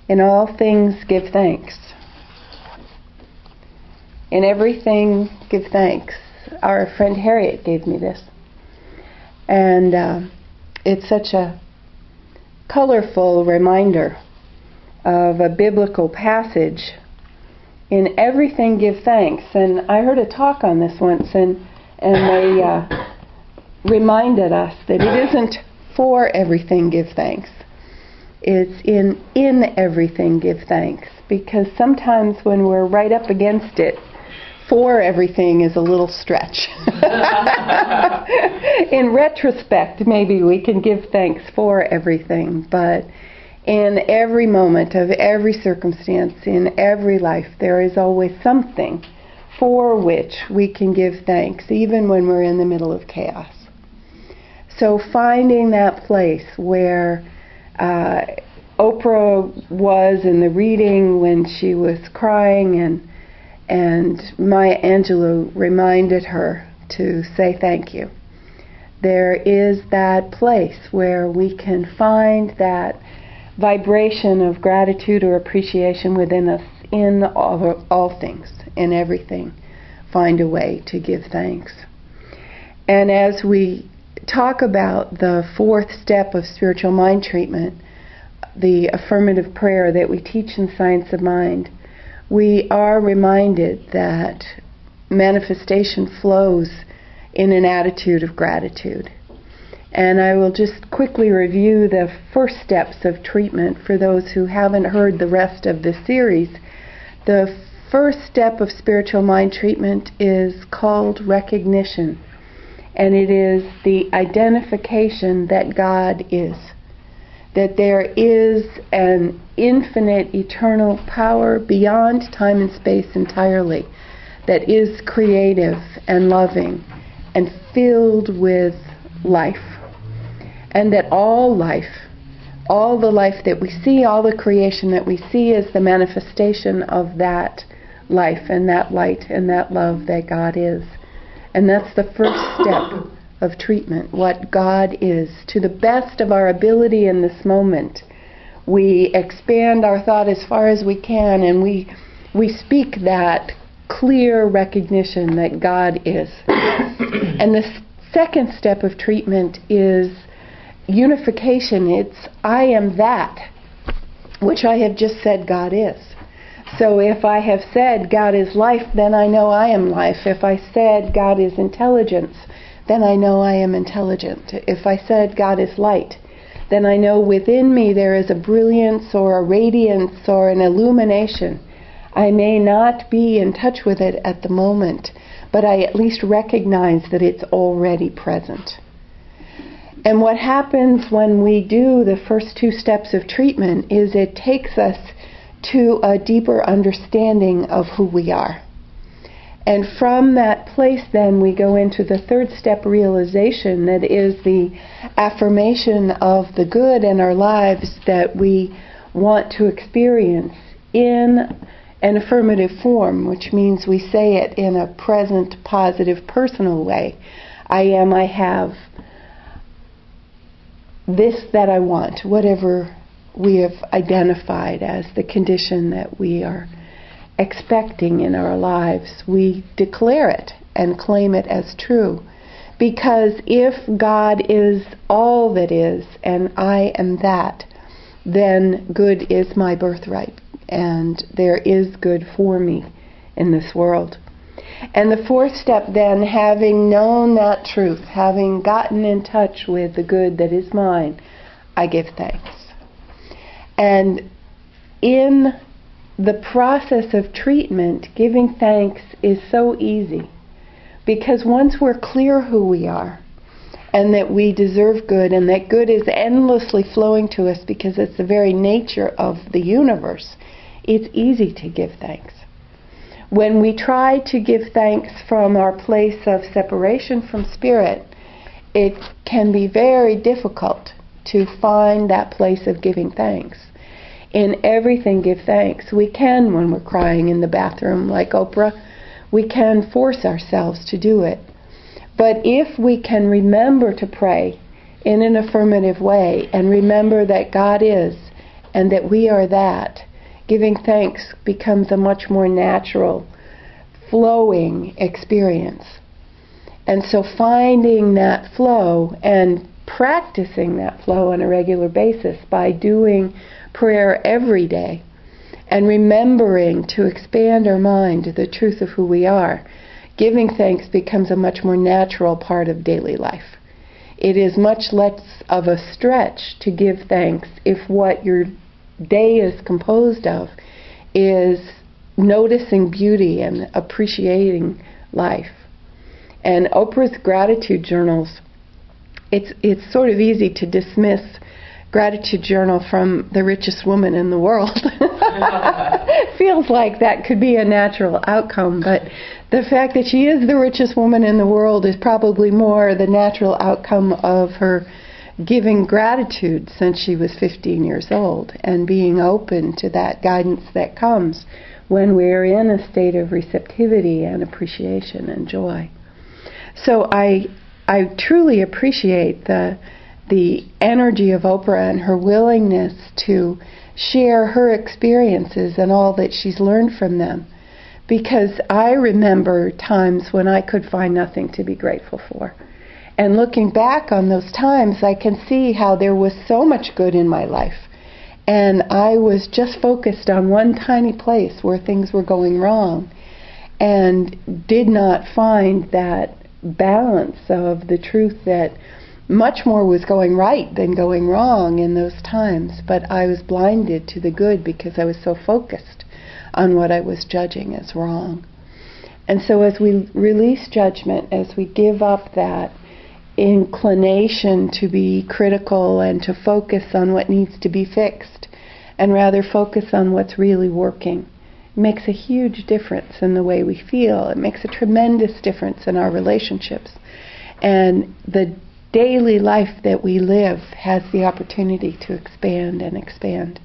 In all things give thanks. In everything give thanks. Our friend Harriet gave me this. And it's such a colorful reminder of a biblical passage. In everything give thanks. And I heard a talk on this once, and they reminded us that it isn't for everything give thanks. It's in everything give thanks. Because sometimes when we're right up against it, for everything is a little stretch. In retrospect, maybe we can give thanks for everything, but in every moment of every circumstance, in every life, there is always something for which we can give thanks, even when we're in the middle of chaos. So finding that place where Oprah was in the reading when she was crying, and Maya Angelou reminded her to say thank you. There is that place where we can find that vibration of gratitude or appreciation within us in all things, in everything. Find a way to give thanks. And as we talk about the fourth step of spiritual mind treatment, the affirmative prayer that we teach in Science of Mind, we are reminded that manifestation flows in an attitude of gratitude. And I will just quickly review the first steps of treatment for those who haven't heard the rest of this series. The first step of spiritual mind treatment is called recognition, and it is the identification that God is, that there is an infinite, eternal power beyond time and space entirely, that is creative and loving and filled with life. And that all life, all the life that we see, all the creation that we see is the manifestation of that life and that light and that love that God is. And that's the first step of treatment, what God is. To the best of our ability in this moment, we expand our thought as far as we can, and we speak that clear recognition that God is. And the second step of treatment is unification. It's I am that which I have just said God is. So if I have said God is life, then I know I am life. If I said God is intelligence, then I know I am intelligent. If I said God is light, then I know within me there is a brilliance or a radiance or an illumination. I may not be in touch with it at the moment, but I at least recognize that it's already present. And what happens when we do the first two steps of treatment is it takes us to a deeper understanding of who we are. And from that place then we go into the third step realization, that is the affirmation of the good in our lives that we want to experience in an affirmative form, which means we say it in a present, positive, personal way. I am, I have this that I want, whatever we have identified as the condition that we are expecting in our lives. We declare it and claim it as true. Because if God is all that is and I am that, then good is my birthright and there is good for me in this world. And the fourth step then, having known that truth, having gotten in touch with the good that is mine, I give thanks. And in the process of treatment, giving thanks is so easy. Because once we're clear who we are, and that we deserve good, and that good is endlessly flowing to us because it's the very nature of the universe, it's easy to give thanks. When we try to give thanks from our place of separation from Spirit, it can be very difficult to find that place of giving thanks. In everything give thanks. We can, when we're crying in the bathroom like Oprah, we can force ourselves to do it. But if we can remember to pray in an affirmative way and remember that God is, and that we are that, giving thanks becomes a much more natural, flowing experience. And so finding that flow and practicing that flow on a regular basis by doing prayer every day and remembering to expand our mind to the truth of who we are, giving thanks becomes a much more natural part of daily life. It is much less of a stretch to give thanks if what your day is composed of is noticing beauty and appreciating life. And Oprah's gratitude journals, it's sort of easy to dismiss gratitude journal from the richest woman in the world. Feels like that could be a natural outcome, but the fact that she is the richest woman in the world is probably more the natural outcome of her giving gratitude since she was 15 years old and being open to that guidance that comes when we're in a state of receptivity and appreciation and joy. So I truly appreciate the energy of Oprah and her willingness to share her experiences and all that she's learned from them. Because I remember times when I could find nothing to be grateful for. And looking back on those times, I can see how there was so much good in my life. And I was just focused on one tiny place where things were going wrong and did not find that balance of the truth that much more was going right than going wrong in those times. But I was blinded to the good because I was so focused on what I was judging as wrong. And so as we release judgment, as we give up that inclination to be critical and to focus on what needs to be fixed, and rather focus on what's really working, it makes a huge difference in the way we feel. It makes a tremendous difference in our relationships. And the daily life that we live has the opportunity to expand and expand.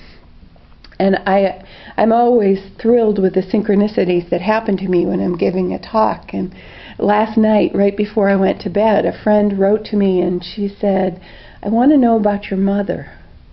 And I'm always thrilled with the synchronicities that happen to me when I'm giving a talk. And last night, right before I went to bed, a friend wrote to me and she said, "I want to know about your mother.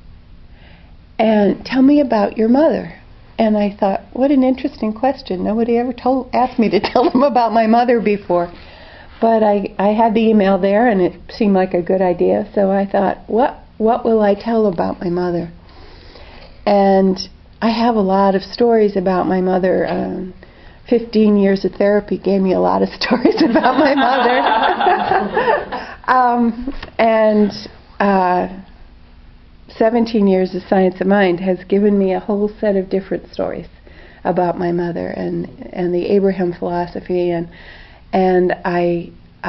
And tell me about your mother." And I thought, what an interesting question. Nobody ever asked me to tell them about my mother before. But I had the email there and it seemed like a good idea. So I thought, what will I tell about my mother? And I have a lot of stories about my mother. 15 years of therapy gave me a lot of stories about my mother. 17 years of Science of Mind has given me a whole set of different stories about my mother and the Abraham philosophy. And I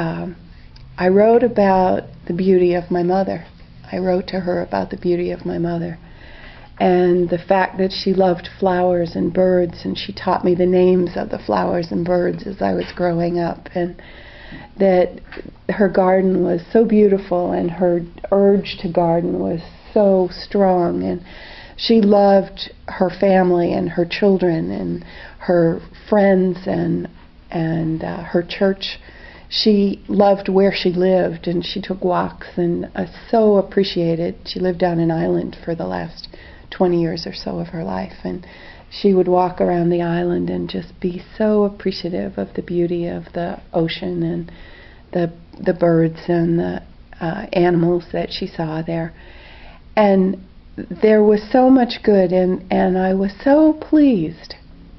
wrote about the beauty of my mother. I wrote to her about the beauty of my mother. And the fact that she loved flowers and birds, and she taught me the names of the flowers and birds as I was growing up, and that her garden was so beautiful and her urge to garden was so strong, and she loved her family and her children and her friends and her church. She loved where she lived, and she took walks, and so appreciated. She lived on an island for the last 20 years or so of her life, and she would walk around the island and just be so appreciative of the beauty of the ocean and the birds and the animals that she saw there. And there was so much good, and I was so pleased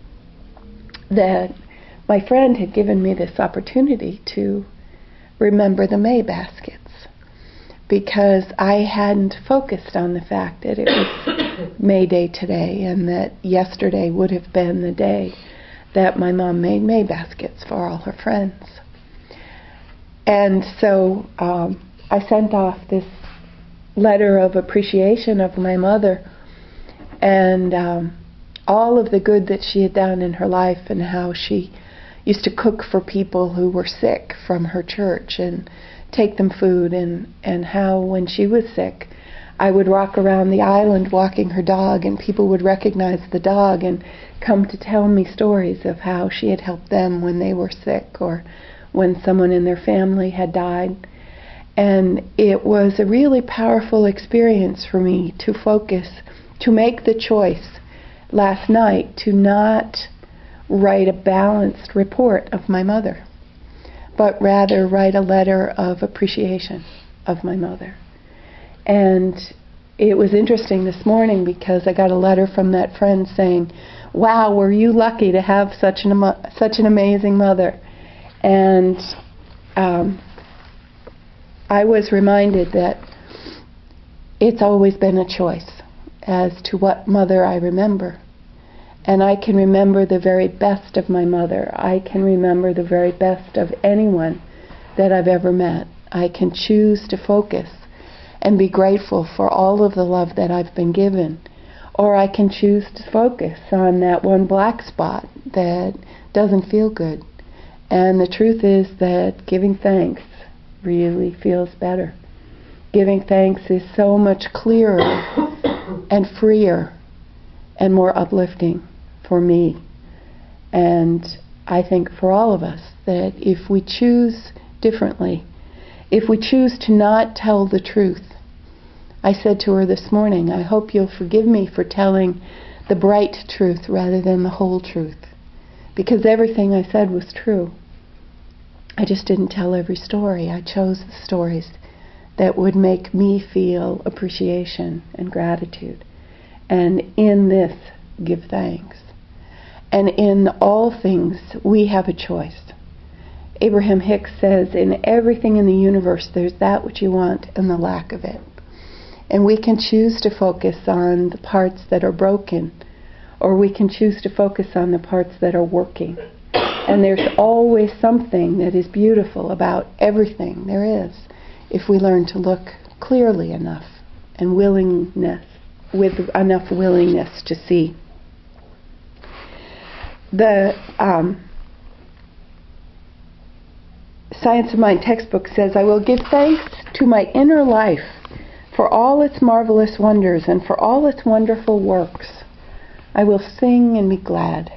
that my friend had given me this opportunity to remember the May baskets, because I hadn't focused on the fact that it was May Day today, and that yesterday would have been the day that my mom made May baskets for all her friends. And so I sent off this letter of appreciation of my mother and all of the good that she had done in her life, and how she used to cook for people who were sick from her church and take them food, and how when she was sick I would walk around the island walking her dog, and people would recognize the dog and come to tell me stories of how she had helped them when they were sick or when someone in their family had died. And it was a really powerful experience for me to focus to make the choice last night to not write a balanced report of my mother, but rather write a letter of appreciation of my mother. And it was interesting this morning because I got a letter from that friend saying, "Wow, were you lucky to have such an amazing mother?" And I was reminded that it's always been a choice as to what mother I remember. And I can remember the very best of my mother. I can remember the very best of anyone that I've ever met. I can choose to focus and be grateful for all of the love that I've been given. Or I can choose to focus on that one black spot that doesn't feel good. And the truth is that giving thanks really feels better. Giving thanks is so much clearer and freer and more uplifting for me. And I think for all of us, that if we choose differently, if we choose to not tell the truth, I said to her this morning, I hope you'll forgive me for telling the bright truth rather than the whole truth. Because everything I said was true. I just didn't tell every story. I chose the stories that would make me feel appreciation and gratitude. And in this, give thanks. And in all things, we have a choice. Abraham Hicks says, in everything in the universe, there's that which you want and the lack of it. And we can choose to focus on the parts that are broken, or we can choose to focus on the parts that are working. And there's always something that is beautiful about everything there is, if we learn to look clearly enough and willingness, with enough willingness to see. The Science of Mind textbook says, I will give thanks to my inner life for all its marvelous wonders and for all its wonderful works. I will sing and be glad.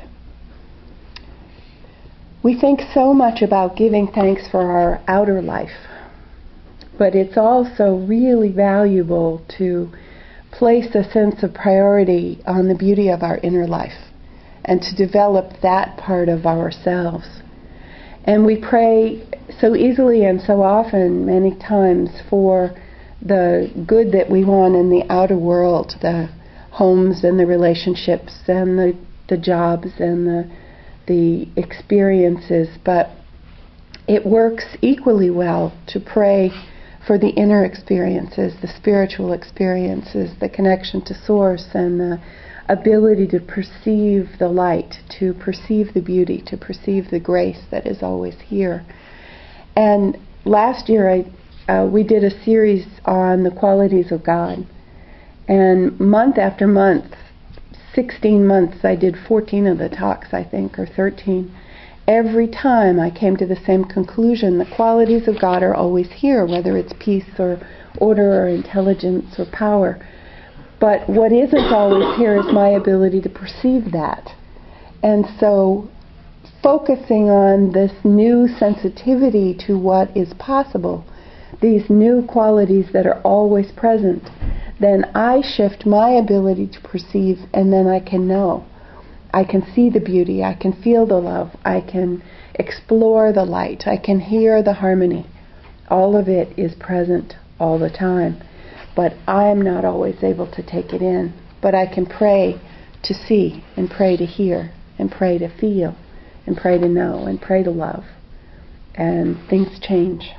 We think so much about giving thanks for our outer life, but it's also really valuable to place a sense of priority on the beauty of our inner life and to develop that part of ourselves. And we pray so easily and so often, many times, for the good that we want in the outer world, the homes and the relationships and the jobs and the experiences, but it works equally well to pray for the inner experiences, the spiritual experiences, the connection to Source, and the ability to perceive the light, to perceive the beauty, to perceive the grace that is always here. And last year we did a series on the qualities of God. And month after month, 16 months, I did 14 of the talks, I think, or 13. Every time I came to the same conclusion, the qualities of God are always here, whether it's peace or order or intelligence or power. But what isn't always here is my ability to perceive that. And so focusing on this new sensitivity to what is possible, these new qualities that are always present, then I shift my ability to perceive, and then I can know. I can see the beauty, I can feel the love, I can explore the light, I can hear the harmony. All of it is present all the time. But I'm not always able to take it in. But I can pray to see, and pray to hear, and pray to feel, and pray to know, and pray to love. And things change.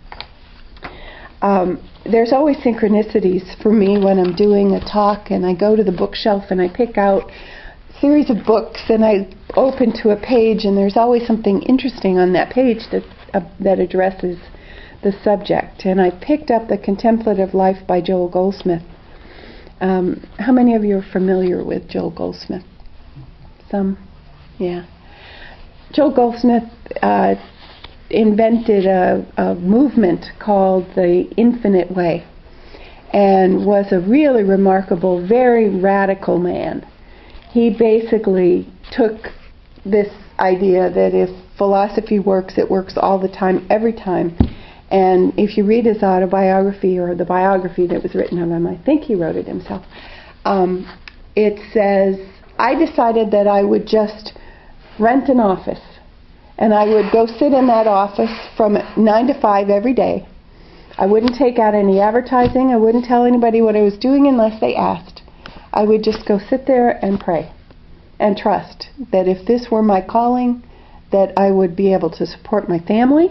There's always synchronicities for me when I'm doing a talk, and I go to the bookshelf and I pick out a series of books, and I open to a page, and there's always something interesting on that page that addresses the subject. And I picked up The Contemplative Life by Joel Goldsmith. How many of you are familiar with Joel Goldsmith? Some? Yeah. Joel Goldsmith invented a movement called the Infinite Way, and was a really remarkable, very radical man. He basically took this idea that if philosophy works, it works all the time, every time. And if you read his autobiography, or the biography that was written of him, I think he wrote it himself, it says, I decided that I would just rent an office. And I would go sit in that office from 9 to 5 every day. I wouldn't take out any advertising. I wouldn't tell anybody what I was doing unless they asked. I would just go sit there and pray and trust that if this were my calling, that I would be able to support my family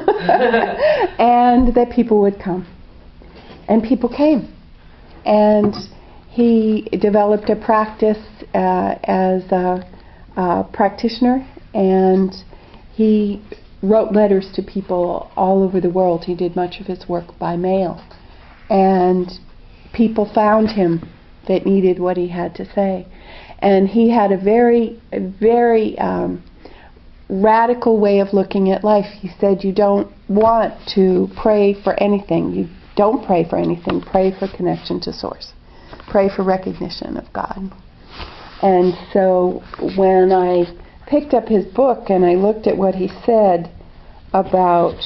and that people would come. And people came. And he developed a practice as a practitioner, and he wrote letters to people all over the world. He did much of his work by mail. And people found him that needed what he had to say. And he had a very radical way of looking at life. He said, you don't want to pray for anything. You don't pray for anything. Pray for connection to Source. Pray for recognition of God. And so when I picked up his book and I looked at what he said about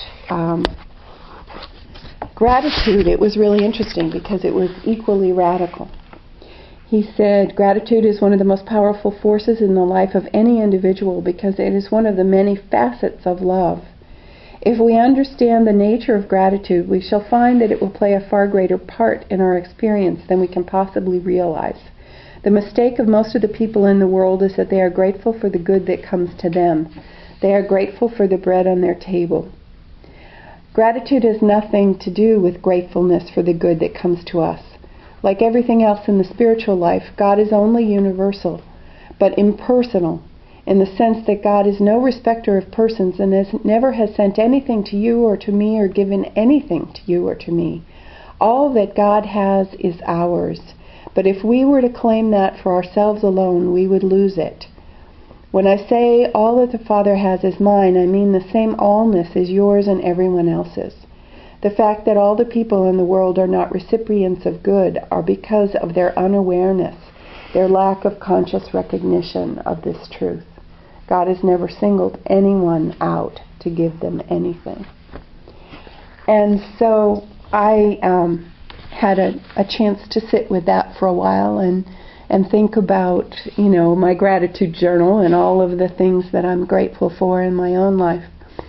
gratitude, it was really interesting because it was equally radical. He said, gratitude is one of the most powerful forces in the life of any individual because it is one of the many facets of love. If we understand the nature of gratitude, we shall find that it will play a far greater part in our experience than we can possibly realize. The mistake of most of the people in the world is that they are grateful for the good that comes to them. They are grateful for the bread on their table. Gratitude has nothing to do with gratefulness for the good that comes to us. Like everything else in the spiritual life, God is only universal, but impersonal, in the sense that God is no respecter of persons and never has sent anything to you or to me or given anything to you or to me. All that God has is ours. But if we were to claim that for ourselves alone, we would lose it. When I say all that the Father has is mine, I mean the same allness is yours and everyone else's. The fact that all the people in the world are not recipients of good are because of their unawareness, their lack of conscious recognition of this truth. God has never singled anyone out to give them anything. And so I had a chance to sit with that for a while and think about, my gratitude journal and all of the things that I'm grateful for in my own life.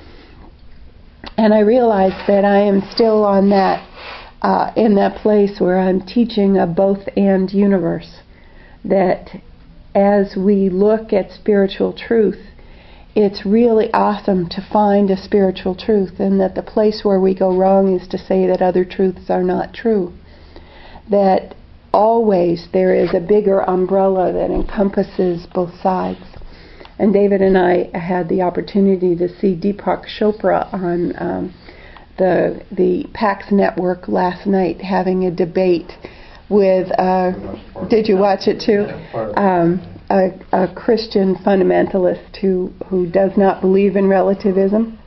And I realized that I am still on that, in that place where I'm teaching a both-and universe. That as we look at spiritual truth, it's really awesome to find a spiritual truth, and that the place where we go wrong is to say that other truths are not true. That always there is a bigger umbrella that encompasses both sides. And David and I had the opportunity to see Deepak Chopra on the PAX network last night having a debate with, did you watch it too? A Christian fundamentalist who does not believe in relativism.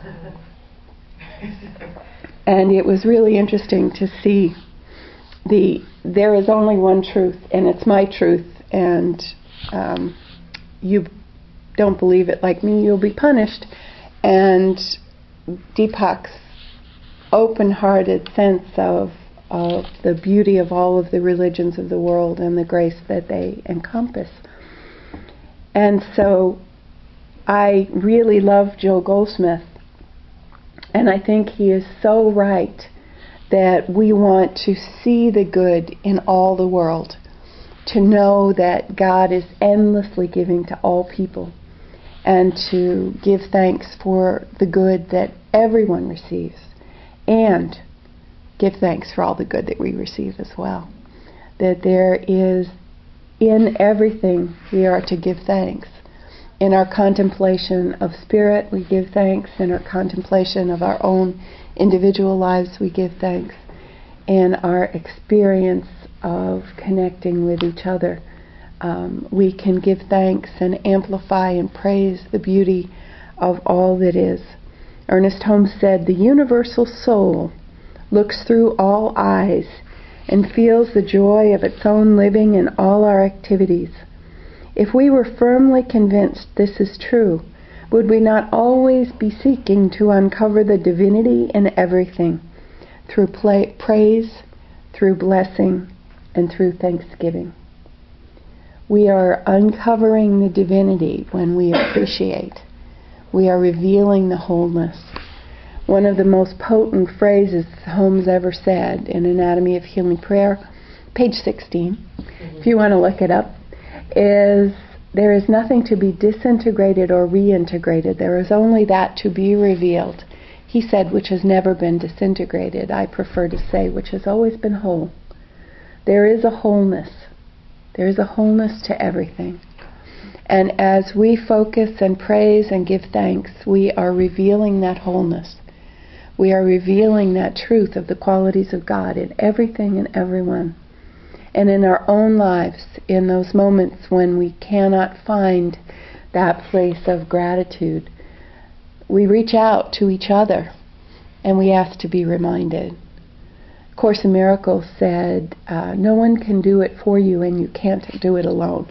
And it was really interesting to see there is only one truth, and it's my truth, and you don't believe it like me, you'll be punished. And Deepak's open-hearted sense of the beauty of all of the religions of the world and the grace that they encompass. And so I really love Joel Goldsmith, and I think he is so right that we want to see the good in all the world, to know that God is endlessly giving to all people, and to give thanks for the good that everyone receives, and give thanks for all the good that we receive as well. That there is, in everything, we are to give thanks. In our contemplation of spirit, we give thanks. In our contemplation of our own individual lives, we give thanks. In our experience of connecting with each other, we can give thanks and amplify and praise the beauty of all that is. Ernest Holmes said, "The universal soul looks through all eyes and feels the joy of its own living in all our activities. If we were firmly convinced this is true, would we not always be seeking to uncover the divinity in everything, through praise, through blessing, and through thanksgiving. We are uncovering the divinity when we appreciate. We are revealing the wholeness. One of the most potent phrases Holmes ever said in Anatomy of Healing Prayer, page 16, if you want to look it up, is, "There is nothing to be disintegrated or reintegrated. There is only that to be revealed." He said, which has never been disintegrated. I prefer to say, which has always been whole. There is a wholeness. There is a wholeness to everything. And as we focus and praise and give thanks, we are revealing that wholeness. We are revealing that truth of the qualities of God in everything and everyone. And in our own lives, in those moments when we cannot find that place of gratitude, we reach out to each other and we ask to be reminded. Course in Miracles said, no one can do it for you and you can't do it alone.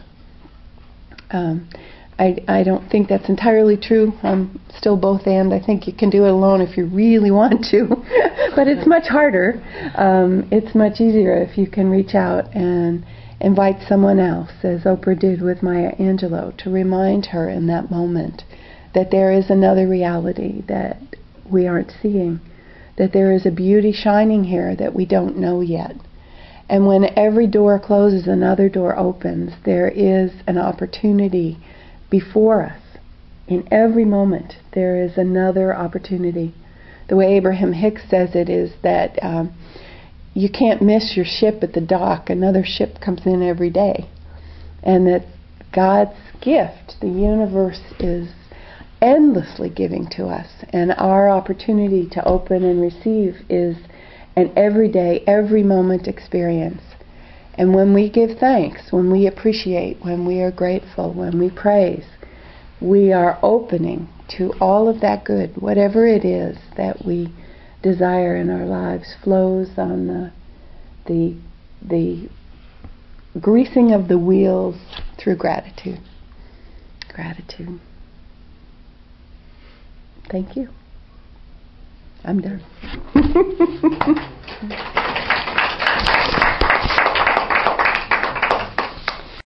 I don't think that's entirely true. I'm still both and. I think you can do it alone if you really want to. But it's much harder. It's much easier if you can reach out and invite someone else, as Oprah did with Maya Angelou, to remind her in that moment that there is another reality that we aren't seeing, that there is a beauty shining here that we don't know yet. And when every door closes, another door opens. There is an opportunity before us. In every moment, there is another opportunity. The way Abraham Hicks says it is that you can't miss your ship at the dock. Another ship comes in every day. And that God's gift, the universe, is endlessly giving to us. And our opportunity to open and receive is an everyday, every moment experience. And when we give thanks, when we appreciate, when we are grateful, when we praise, we are opening to all of that good, whatever it is that we desire in our lives, flows on the greasing of the wheels through gratitude. Gratitude. Thank you. I'm done.